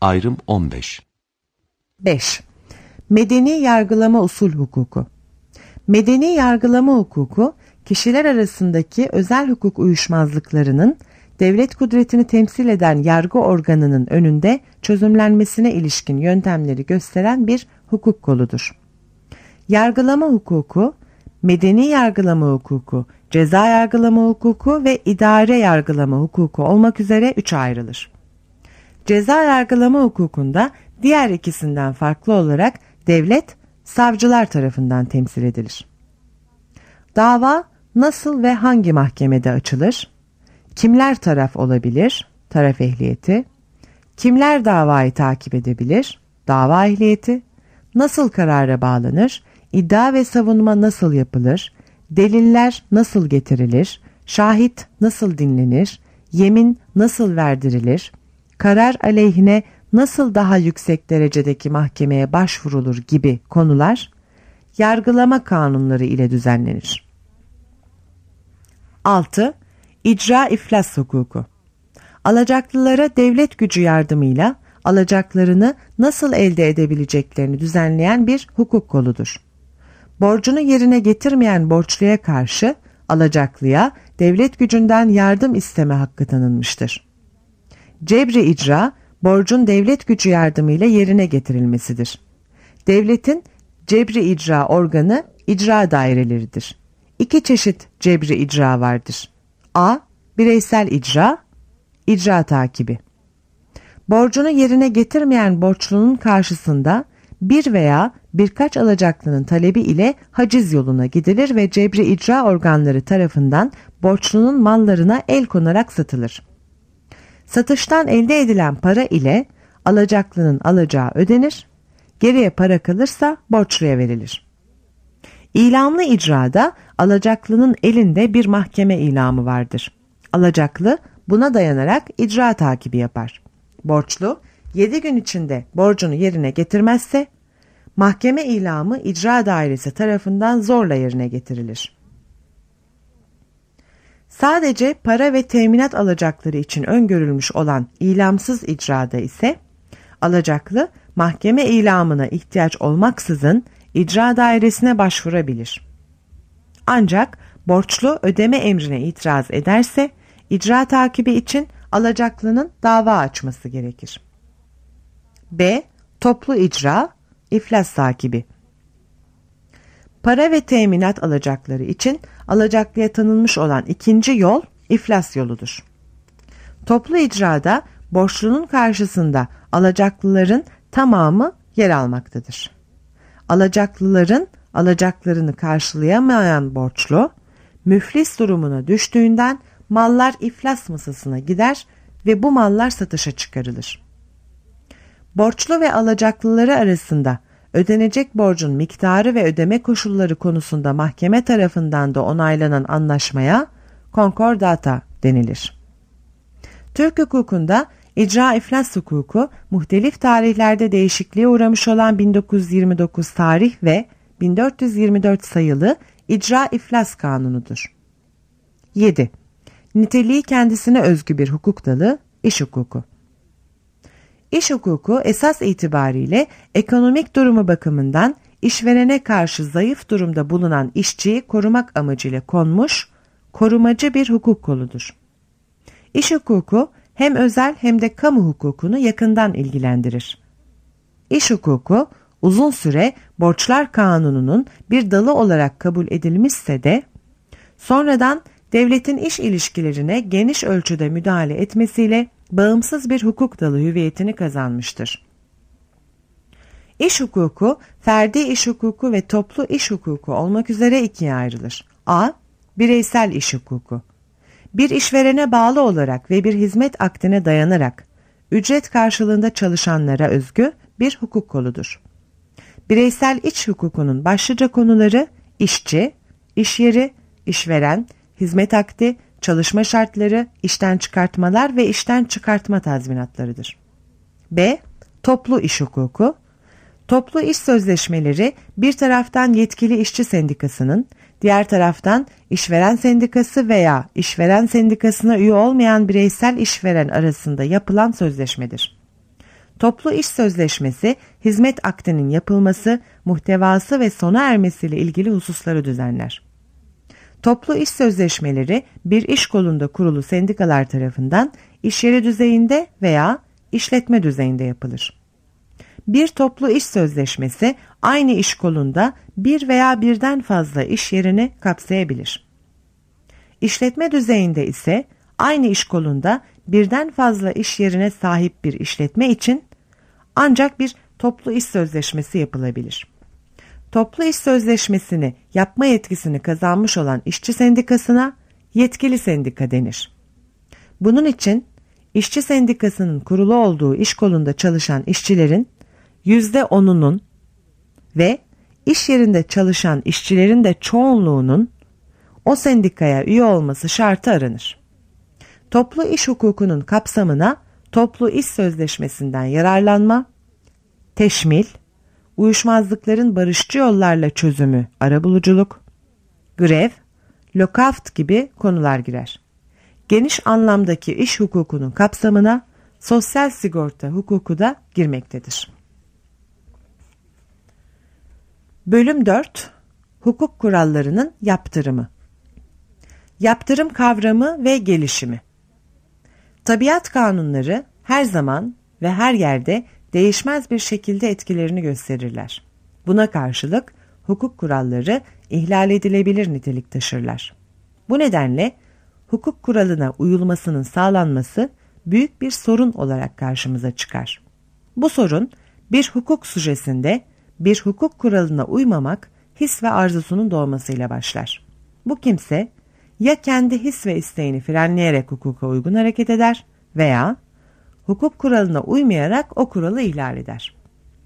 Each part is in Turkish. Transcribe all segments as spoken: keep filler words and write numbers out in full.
Ayrım on beş. beş. Medeni yargılama usul hukuku. Medeni yargılama hukuku, kişiler arasındaki özel hukuk uyuşmazlıklarının devlet kudretini temsil eden yargı organının önünde çözümlenmesine ilişkin yöntemleri gösteren bir hukuk koludur. Yargılama hukuku, medeni yargılama hukuku, ceza yargılama hukuku ve idare yargılama hukuku olmak üzere üçe ayrılır. Ceza yargılama hukukunda diğer ikisinden farklı olarak devlet, savcılar tarafından temsil edilir. Dava nasıl ve hangi mahkemede açılır? Kimler taraf olabilir? Taraf ehliyeti. Kimler davayı takip edebilir? Dava ehliyeti. Nasıl karara bağlanır? İddia ve savunma nasıl yapılır? Deliller nasıl getirilir? Şahit nasıl dinlenir? Yemin nasıl verdirilir? Karar aleyhine nasıl daha yüksek derecedeki mahkemeye başvurulur gibi konular yargılama kanunları ile düzenlenir. altı. İcra iflas hukuku. Alacaklılara devlet gücü yardımıyla alacaklarını nasıl elde edebileceklerini düzenleyen bir hukuk koludur. Borcunu yerine getirmeyen borçluya karşı alacaklıya devlet gücünden yardım isteme hakkı tanınmıştır. Cebri icra, borcun devlet gücü yardımıyla yerine getirilmesidir. Devletin cebri icra organı icra daireleridir. İki çeşit cebri icra vardır. A. Bireysel icra, icra takibi. Borcunu yerine getirmeyen borçlunun karşısında bir veya birkaç alacaklının talebi ile haciz yoluna gidilir ve cebri icra organları tarafından borçlunun mallarına el konarak satılır. Satıştan elde edilen para ile alacaklının alacağı ödenir, geriye para kalırsa borçluya verilir. İlamlı icrada alacaklının elinde bir mahkeme ilamı vardır. Alacaklı buna dayanarak icra takibi yapar. Borçlu yedi gün içinde borcunu yerine getirmezse mahkeme ilamı icra dairesi tarafından zorla yerine getirilir. Sadece para ve teminat alacakları için öngörülmüş olan ilamsız icrada ise alacaklı mahkeme ilamına ihtiyaç olmaksızın icra dairesine başvurabilir. Ancak borçlu ödeme emrine itiraz ederse icra takibi için alacaklının dava açması gerekir. B. Toplu icra, iflas takibi. Para ve teminat alacakları için alacaklıya tanınmış olan ikinci yol iflas yoludur. Toplu icrada borçlunun karşısında alacaklıların tamamı yer almaktadır. Alacaklıların alacaklarını karşılayamayan borçlu, müflis durumuna düştüğünden mallar iflas masasına gider ve bu mallar satışa çıkarılır. Borçlu ve alacaklıları arasında ödenecek borcun miktarı ve ödeme koşulları konusunda mahkeme tarafından da onaylanan anlaşmaya konkordata denilir. Türk hukukunda icra iflas hukuku muhtelif tarihlerde değişikliğe uğramış olan bin dokuz yüz yirmi dokuz tarih ve bin dört yüz yirmi dört sayılı icra iflas kanunudur. yedi. Niteliği kendisine özgü bir hukuk dalı, iş hukuku. İş hukuku esas itibariyle ekonomik durumu bakımından işverene karşı zayıf durumda bulunan işçiyi korumak amacıyla konmuş, korumacı bir hukuk koludur. İş hukuku hem özel hem de kamu hukukunu yakından ilgilendirir. İş hukuku uzun süre borçlar kanununun bir dalı olarak kabul edilmişse de sonradan devletin iş ilişkilerine geniş ölçüde müdahale etmesiyle bağımsız bir hukuk dalı hüviyetini kazanmıştır. İş hukuku, ferdi iş hukuku ve toplu iş hukuku olmak üzere ikiye ayrılır. A. Bireysel iş hukuku. Bir işverene bağlı olarak ve bir hizmet akdine dayanarak ücret karşılığında çalışanlara özgü bir hukuk koludur. Bireysel iç hukukunun başlıca konuları işçi, iş yeri, işveren, hizmet akdi, çalışma şartları, işten çıkartmalar ve işten çıkartma tazminatlarıdır. B. Toplu iş hukuku. Toplu iş sözleşmeleri bir taraftan yetkili işçi sendikasının, diğer taraftan işveren sendikası veya işveren sendikasına üye olmayan bireysel işveren arasında yapılan sözleşmedir. Toplu iş sözleşmesi, hizmet akdinin yapılması, muhtevası ve sona ermesiyle ilgili hususları düzenler. Toplu iş sözleşmeleri bir iş kolunda kurulu sendikalar tarafından iş yeri düzeyinde veya işletme düzeyinde yapılır. Bir toplu iş sözleşmesi aynı iş kolunda bir veya birden fazla iş yerini kapsayabilir. İşletme düzeyinde ise aynı iş kolunda birden fazla iş yerine sahip bir işletme için ancak bir toplu iş sözleşmesi yapılabilir. Toplu iş sözleşmesini yapma yetkisini kazanmış olan işçi sendikasına yetkili sendika denir. Bunun için işçi sendikasının kurulu olduğu iş kolunda çalışan işçilerin yüzde onunun ve iş yerinde çalışan işçilerin de çoğunluğunun o sendikaya üye olması şartı aranır. Toplu iş hukukunun kapsamına toplu iş sözleşmesinden yararlanma, teşmil, uyuşmazlıkların barışçı yollarla çözümü, arabuluculuk, grev, lockout gibi konular girer. Geniş anlamdaki iş hukukunun kapsamına sosyal sigorta hukuku da girmektedir. Bölüm dört. Hukuk kurallarının yaptırımı. Yaptırım kavramı ve gelişimi. Tabiat kanunları her zaman ve her yerde değişmez bir şekilde etkilerini gösterirler. Buna karşılık hukuk kuralları ihlal edilebilir nitelik taşırlar. Bu nedenle hukuk kuralına uyulmasının sağlanması büyük bir sorun olarak karşımıza çıkar. Bu sorun bir hukuk sujesinde bir hukuk kuralına uymamak his ve arzusunun doğmasıyla başlar. Bu kimse ya kendi his ve isteğini frenleyerek hukuka uygun hareket eder veya hukuk kuralına uymayarak o kuralı ihlal eder.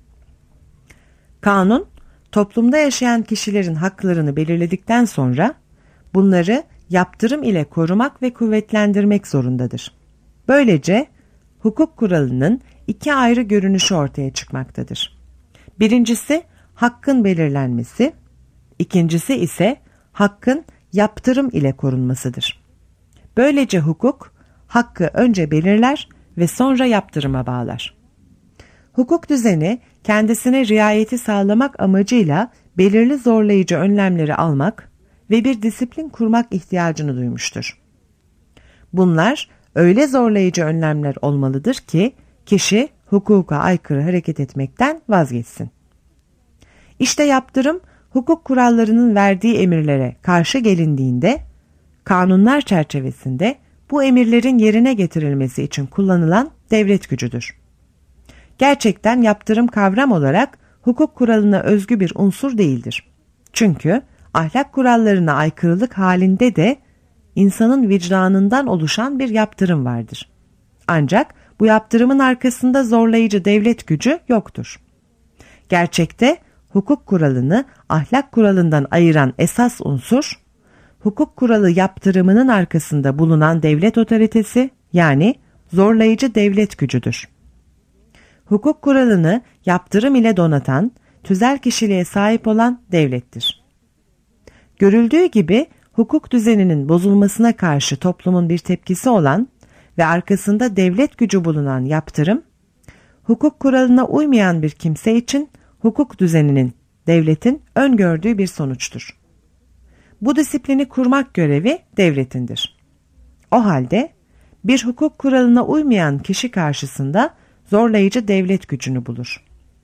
Kanun, toplumda yaşayan kişilerin haklarını belirledikten sonra bunları yaptırım ile korumak ve kuvvetlendirmek zorundadır. Böylece hukuk kuralının iki ayrı görünüşü ortaya çıkmaktadır. Birincisi hakkın belirlenmesi, ikincisi ise hakkın yaptırım ile korunmasıdır. Böylece hukuk, hakkı önce belirler ve sonra yaptırıma bağlar. Hukuk düzeni kendisine riayeti sağlamak amacıyla belirli zorlayıcı önlemleri almak ve bir disiplin kurmak ihtiyacını duymuştur. Bunlar öyle zorlayıcı önlemler olmalıdır ki kişi hukuka aykırı hareket etmekten vazgeçsin. İşte yaptırım, hukuk kurallarının verdiği emirlere karşı gelindiğinde, kanunlar çerçevesinde bu emirlerin yerine getirilmesi için kullanılan devlet gücüdür. Gerçekten yaptırım kavram olarak hukuk kuralına özgü bir unsur değildir. Çünkü ahlak kurallarına aykırılık halinde de insanın vicdanından oluşan bir yaptırım vardır. Ancak bu yaptırımın arkasında zorlayıcı devlet gücü yoktur. Gerçekte hukuk kuralını ahlak kuralından ayıran esas unsur, hukuk kuralı yaptırımının arkasında bulunan devlet otoritesi, yani zorlayıcı devlet gücüdür. Hukuk kuralını yaptırım ile donatan, tüzel kişiliğe sahip olan devlettir. Görüldüğü gibi hukuk düzeninin bozulmasına karşı toplumun bir tepkisi olan ve arkasında devlet gücü bulunan yaptırım, hukuk kuralına uymayan bir kimse için hukuk düzeninin, devletin öngördüğü bir sonuçtur. Bu disiplini kurmak görevi devletindir. O halde bir hukuk kuralına uymayan kişi karşısında zorlayıcı devlet gücünü bulur.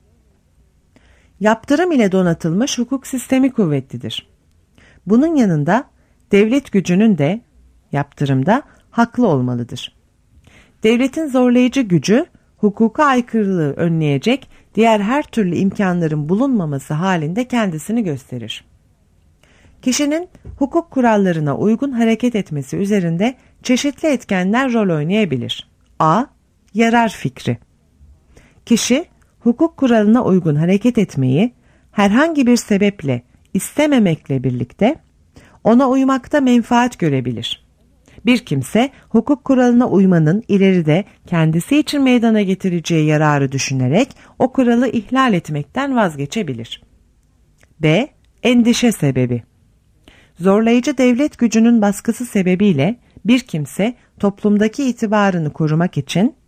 Yaptırım ile donatılmış hukuk sistemi kuvvetlidir. Bunun yanında devlet gücünün de yaptırımda haklı olmalıdır. Devletin zorlayıcı gücü hukuka aykırılığı önleyecek diğer her türlü imkanların bulunmaması halinde kendisini gösterir. Kişinin hukuk kurallarına uygun hareket etmesi üzerinde çeşitli etkenler rol oynayabilir. A. Yarar fikri. Kişi hukuk kuralına uygun hareket etmeyi herhangi bir sebeple istememekle birlikte ona uymakta menfaat görebilir. Bir kimse hukuk kuralına uymanın ileride kendisi için meydana getireceği yararı düşünerek o kuralı ihlal etmekten vazgeçebilir. B. Endişe sebebi. Zorlayıcı devlet gücünün baskısı sebebiyle bir kimse toplumdaki itibarını korumak için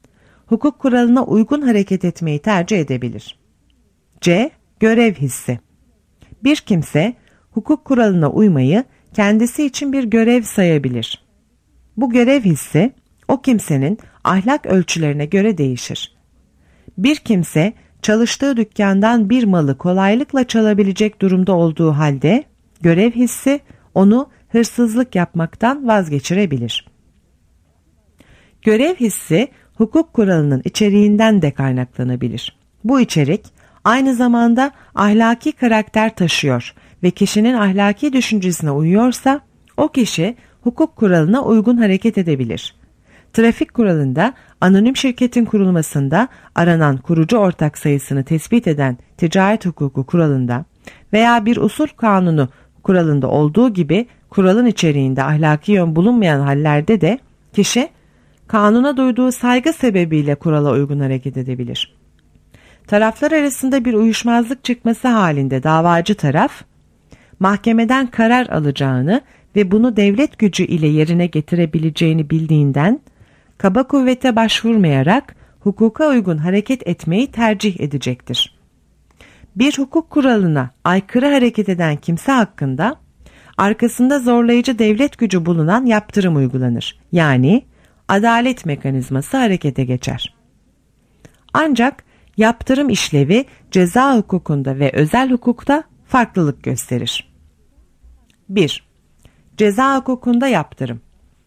hukuk kuralına uygun hareket etmeyi tercih edebilir. C. Görev hissi. Bir kimse hukuk kuralına uymayı kendisi için bir görev sayabilir. Bu görev hissi o kimsenin ahlak ölçülerine göre değişir. Bir kimse çalıştığı dükkandan bir malı kolaylıkla çalabilecek durumda olduğu halde görev hissi onu hırsızlık yapmaktan vazgeçirebilir. Görev hissi hukuk kuralının içeriğinden de kaynaklanabilir. Bu içerik aynı zamanda ahlaki karakter taşıyor ve kişinin ahlaki düşüncesine uyuyorsa o kişi hukuk kuralına uygun hareket edebilir. Trafik kuralında anonim şirketin kurulmasında aranan kurucu ortak sayısını tespit eden ticaret hukuku kuralında veya bir usul kanunu kuralında olduğu gibi kuralın içeriğinde ahlaki yön bulunmayan hallerde de kişi kanuna duyduğu saygı sebebiyle kurala uygun hareket edebilir. Taraflar arasında bir uyuşmazlık çıkması halinde davacı taraf, mahkemeden karar alacağını ve bunu devlet gücü ile yerine getirebileceğini bildiğinden, kaba kuvvete başvurmayarak hukuka uygun hareket etmeyi tercih edecektir. Bir hukuk kuralına aykırı hareket eden kimse hakkında, arkasında zorlayıcı devlet gücü bulunan yaptırım uygulanır. Yani adalet mekanizması harekete geçer. Ancak yaptırım işlevi ceza hukukunda ve özel hukukta farklılık gösterir. bir. Ceza hukukunda yaptırım.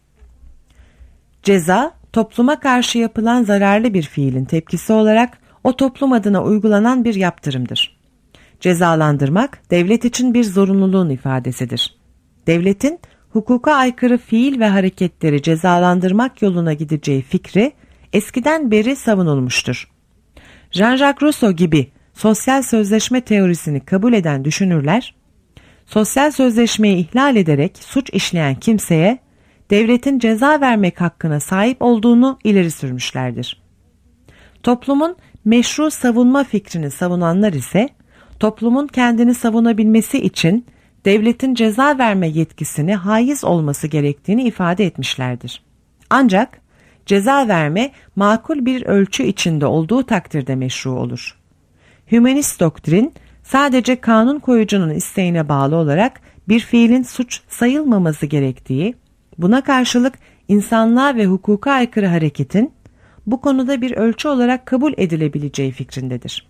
Ceza, topluma karşı yapılan zararlı bir fiilin tepkisi olarak o toplum adına uygulanan bir yaptırımdır. Cezalandırmak, devlet için bir zorunluluğun ifadesidir. Devletin hukuka aykırı fiil ve hareketleri cezalandırmak yoluna gideceği fikri eskiden beri savunulmuştur. Jean-Jacques Rousseau gibi sosyal sözleşme teorisini kabul eden düşünürler, sosyal sözleşmeyi ihlal ederek suç işleyen kimseye devletin ceza vermek hakkına sahip olduğunu ileri sürmüşlerdir. Toplumun meşru savunma fikrini savunanlar ise toplumun kendini savunabilmesi için devletin ceza verme yetkisine haiz olması gerektiğini ifade etmişlerdir. Ancak ceza verme makul bir ölçü içinde olduğu takdirde meşru olur. Hümanist doktrin sadece kanun koyucunun isteğine bağlı olarak bir fiilin suç sayılmaması gerektiği, buna karşılık insanlığa ve hukuka aykırı hareketin bu konuda bir ölçü olarak kabul edilebileceği fikrindedir.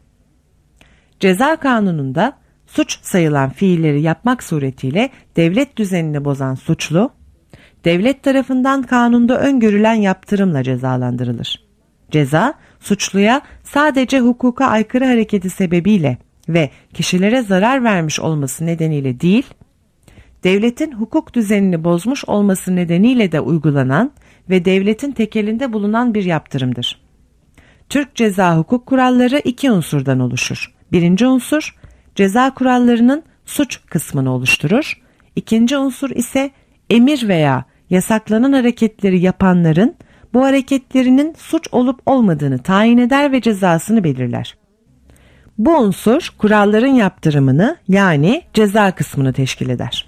Ceza kanununda suç sayılan fiilleri yapmak suretiyle devlet düzenini bozan suçlu, devlet tarafından kanunda öngörülen yaptırımla cezalandırılır. Ceza, suçluya sadece hukuka aykırı hareketi sebebiyle ve kişilere zarar vermiş olması nedeniyle değil, devletin hukuk düzenini bozmuş olması nedeniyle de uygulanan ve devletin tekelinde bulunan bir yaptırımdır. Türk ceza hukuk kuralları iki unsurdan oluşur. Birinci unsur, ceza kurallarının suç kısmını oluşturur. İkinci unsur ise emir veya yasaklanan hareketleri yapanların bu hareketlerinin suç olup olmadığını tayin eder ve cezasını belirler. Bu unsur kuralların yaptırımını yani ceza kısmını teşkil eder.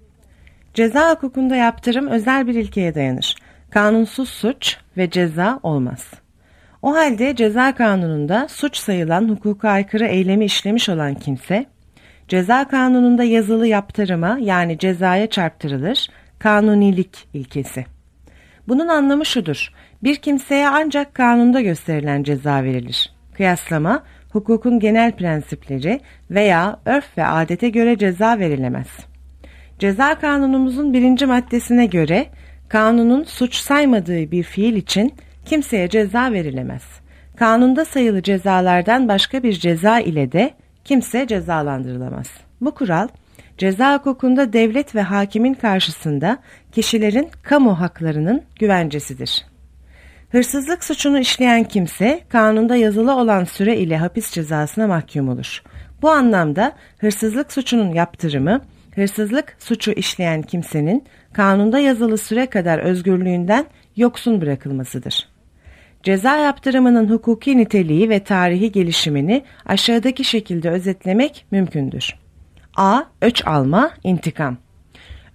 Ceza hukukunda yaptırım özel bir ilkeye dayanır. Kanunsuz suç ve ceza olmaz. O halde ceza kanununda suç sayılan hukuka aykırı eylemi işlemiş olan kimse, ceza kanununda yazılı yaptırıma yani cezaya çarptırılır, kanunilik ilkesi. Bunun anlamı şudur, bir kimseye ancak kanunda gösterilen ceza verilir. Kıyaslama, hukukun genel prensipleri veya örf ve adete göre ceza verilemez. Ceza kanunumuzun birinci maddesine göre, kanunun suç saymadığı bir fiil için kimseye ceza verilemez. Kanunda sayılı cezalardan başka bir ceza ile de kimse cezalandırılamaz. Bu kural, ceza hukukunda devlet ve hakimin karşısında kişilerin kamu haklarının güvencesidir. Hırsızlık suçunu işleyen kimse, kanunda yazılı olan süre ile hapis cezasına mahkum olur. Bu anlamda hırsızlık suçunun yaptırımı, hırsızlık suçu işleyen kimsenin kanunda yazılı süre kadar özgürlüğünden yoksun bırakılmasıdır. Ceza yaptırımının hukuki niteliği ve tarihi gelişimini aşağıdaki şekilde özetlemek mümkündür. A. Öç alma, intikam.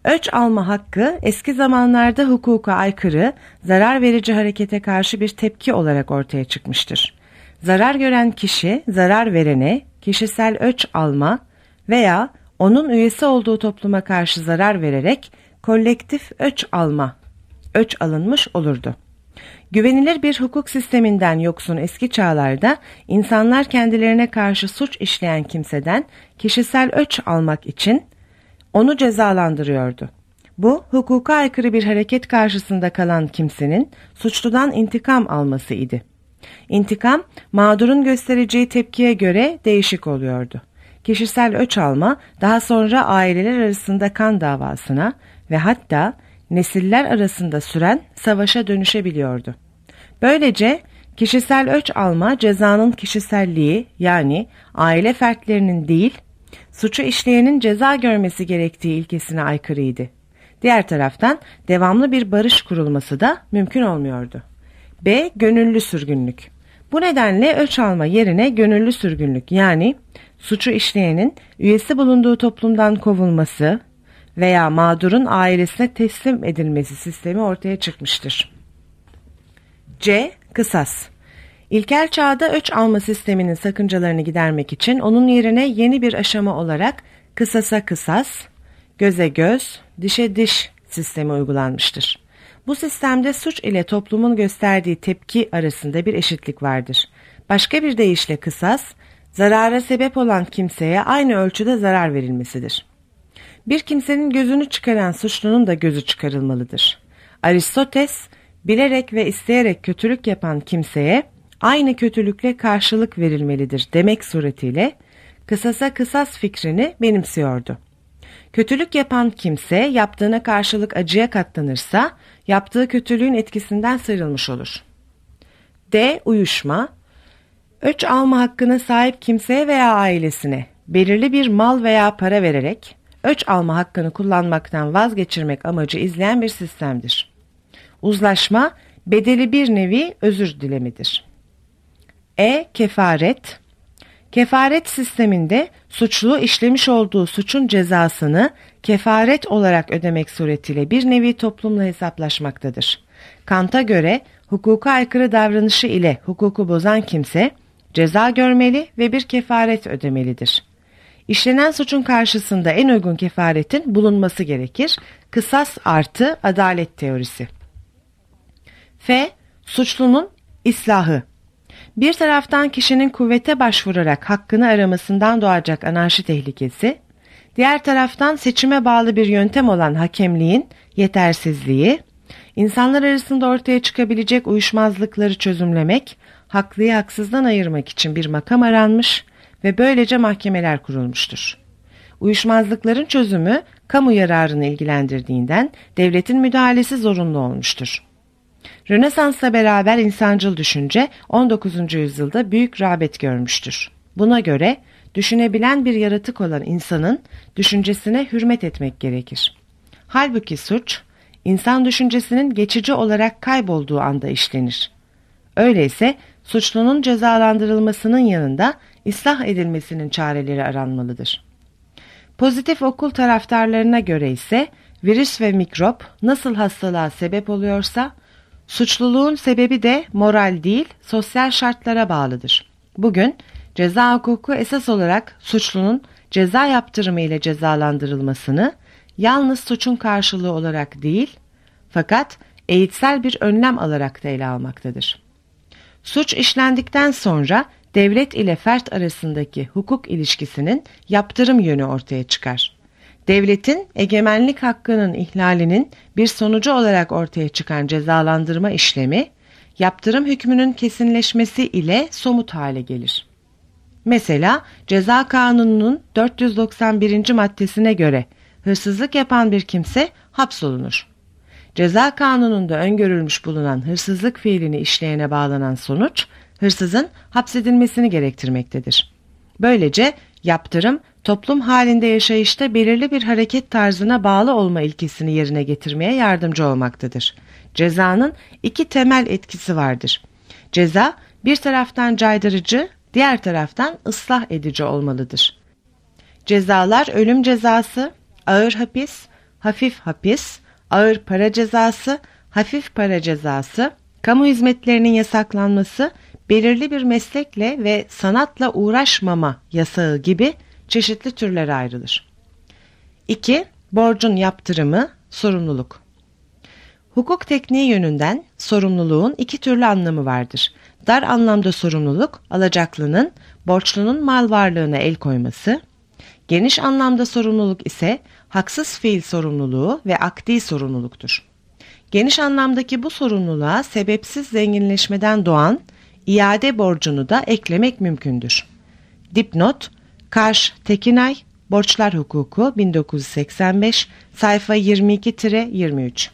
Öç alma hakkı eski zamanlarda hukuka aykırı, zarar verici harekete karşı bir tepki olarak ortaya çıkmıştır. Zarar gören kişi, zarar verene kişisel öç alma veya onun üyesi olduğu topluma karşı zarar vererek kolektif öç alma, öç alınmış olurdu. Güvenilir bir hukuk sisteminden yoksun eski çağlarda insanlar kendilerine karşı suç işleyen kimseden kişisel öç almak için onu cezalandırıyordu. Bu, hukuka aykırı bir hareket karşısında kalan kimsenin suçludan intikam alması idi. İntikam, mağdurun göstereceği tepkiye göre değişik oluyordu. Kişisel öç alma, daha sonra aileler arasında kan davasına ve hatta nesiller arasında süren savaşa dönüşebiliyordu. Böylece kişisel öç alma cezanın kişiselliği, yani aile fertlerinin değil, suçu işleyenin ceza görmesi gerektiği ilkesine aykırıydı. Diğer taraftan devamlı bir barış kurulması da mümkün olmuyordu. B. Gönüllü sürgünlük. Bu nedenle öç alma yerine gönüllü sürgünlük, yani suçu işleyenin üyesi bulunduğu toplumdan kovulması veya mağdurun ailesine teslim edilmesi sistemi ortaya çıkmıştır. C. Kısas. İlkel çağda öç alma sisteminin sakıncalarını gidermek için onun yerine yeni bir aşama olarak kısasa kısas, göze göz, dişe diş sistemi uygulanmıştır. Bu sistemde suç ile toplumun gösterdiği tepki arasında bir eşitlik vardır. Başka bir deyişle kısas, zarara sebep olan kimseye aynı ölçüde zarar verilmesidir. Bir kimsenin gözünü çıkaran suçlunun da gözü çıkarılmalıdır. Aristoteles, bilerek ve isteyerek kötülük yapan kimseye aynı kötülükle karşılık verilmelidir demek suretiyle kısasa kısas fikrini benimsiyordu. Kötülük yapan kimse yaptığına karşılık acıya katlanırsa yaptığı kötülüğün etkisinden sıyrılmış olur. D. Uyuşma. Öç alma hakkına sahip kimseye veya ailesine belirli bir mal veya para vererek öç alma hakkını kullanmaktan vazgeçirmek amacı izleyen bir sistemdir. Uzlaşma, bedeli bir nevi özür dilemedir. E. Kefaret. Kefaret sisteminde suçlu işlemiş olduğu suçun cezasını kefaret olarak ödemek suretiyle bir nevi toplumla hesaplaşmaktadır. Kant'a göre hukuka aykırı davranışı ile hukuku bozan kimse ceza görmeli ve bir kefaret ödemelidir. İşlenen suçun karşısında en uygun kefaretin bulunması gerekir. Kısas artı adalet teorisi. F. Suçlunun islahı. Bir taraftan kişinin kuvvete başvurarak hakkını aramasından doğacak anarşi tehlikesi, diğer taraftan seçime bağlı bir yöntem olan hakemliğin yetersizliği, insanlar arasında ortaya çıkabilecek uyuşmazlıkları çözümlemek, haklıyı haksızdan ayırmak için bir makam aranmış ve böylece mahkemeler kurulmuştur. Uyuşmazlıkların çözümü kamu yararını ilgilendirdiğinden devletin müdahalesi zorunlu olmuştur. Rönesans'la beraber insancıl düşünce on dokuzuncu yüzyılda büyük rağbet görmüştür. Buna göre düşünebilen bir yaratık olan insanın düşüncesine hürmet etmek gerekir. Halbuki suç, insan düşüncesinin geçici olarak kaybolduğu anda işlenir. Öyleyse suçlunun cezalandırılmasının yanında ıslah edilmesinin çareleri aranmalıdır. Pozitif okul taraftarlarına göre ise virüs ve mikrop nasıl hastalığa sebep oluyorsa, suçluluğun sebebi de moral değil, sosyal şartlara bağlıdır. Bugün ceza hukuku esas olarak suçlunun ceza yaptırımı ile cezalandırılmasını yalnız suçun karşılığı olarak değil, fakat eğitsel bir önlem alarak da ele almaktadır. Suç işlendikten sonra devlet ile fert arasındaki hukuk ilişkisinin yaptırım yönü ortaya çıkar. Devletin egemenlik hakkının ihlalinin bir sonucu olarak ortaya çıkan cezalandırma işlemi, yaptırım hükmünün kesinleşmesi ile somut hale gelir. Mesela Ceza Kanunu'nun dört yüz doksan birinci maddesine göre hırsızlık yapan bir kimse hapsolunur. Ceza Kanunu'nda öngörülmüş bulunan hırsızlık fiilini işleyene bağlanan sonuç, hırsızın hapsedilmesini gerektirmektedir. Böylece yaptırım, toplum halinde yaşayışta belirli bir hareket tarzına bağlı olma ilkesini yerine getirmeye yardımcı olmaktadır. Cezanın iki temel etkisi vardır. Ceza, bir taraftan caydırıcı, diğer taraftan ıslah edici olmalıdır. Cezalar ölüm cezası, ağır hapis, hafif hapis, ağır para cezası, hafif para cezası, kamu hizmetlerinin yasaklanması, belirli bir meslekle ve sanatla uğraşmama yasağı gibi çeşitli türlere ayrılır. iki. Borcun yaptırımı, sorumluluk. Hukuk tekniği yönünden sorumluluğun iki türlü anlamı vardır. Dar anlamda sorumluluk, alacaklının borçlunun mal varlığına el koyması, geniş anlamda sorumluluk ise haksız fiil sorumluluğu ve akdi sorumluluktur. Geniş anlamdaki bu sorumluluğa sebepsiz zenginleşmeden doğan iade borcunu da eklemek mümkündür. Dipnot, Karş Tekinay, Borçlar Hukuku bin dokuz yüz seksen beş, sayfa yirmi iki yirmi üç.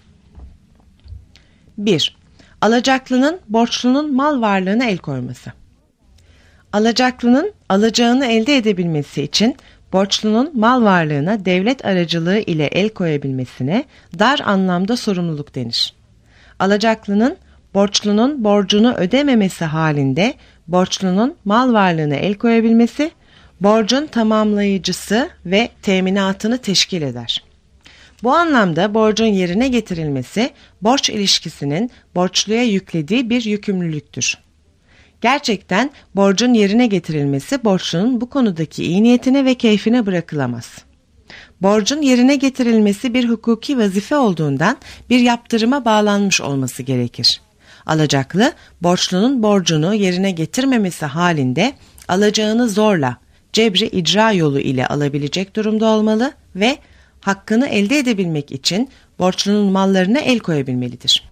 bir. Alacaklının borçlunun mal varlığına el koyması. Alacaklının alacağını elde edebilmesi için borçlunun mal varlığına devlet aracılığı ile el koyabilmesine dar anlamda sorumluluk denir. Alacaklının borçlunun borcunu ödememesi halinde borçlunun mal varlığına el koyabilmesi, borcun tamamlayıcısı ve teminatını teşkil eder. Bu anlamda borcun yerine getirilmesi, borç ilişkisinin borçluya yüklediği bir yükümlülüktür. Gerçekten borcun yerine getirilmesi borçlunun bu konudaki iyi niyetine ve keyfine bırakılamaz. Borcun yerine getirilmesi bir hukuki vazife olduğundan bir yaptırıma bağlanmış olması gerekir. Alacaklı, borçlunun borcunu yerine getirmemesi halinde alacağını zorla, cebri icra yolu ile alabilecek durumda olmalı ve hakkını elde edebilmek için borçlunun mallarına el koyabilmelidir.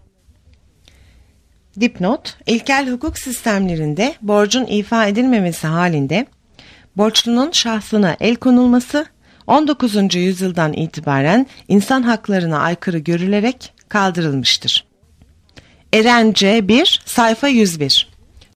Dipnot, ilkel hukuk sistemlerinde borcun ifa edilmemesi halinde borçlunun şahsına el konulması on dokuzuncu yüzyıldan itibaren insan haklarına aykırı görülerek kaldırılmıştır. Erence bir, sayfa yüz bir.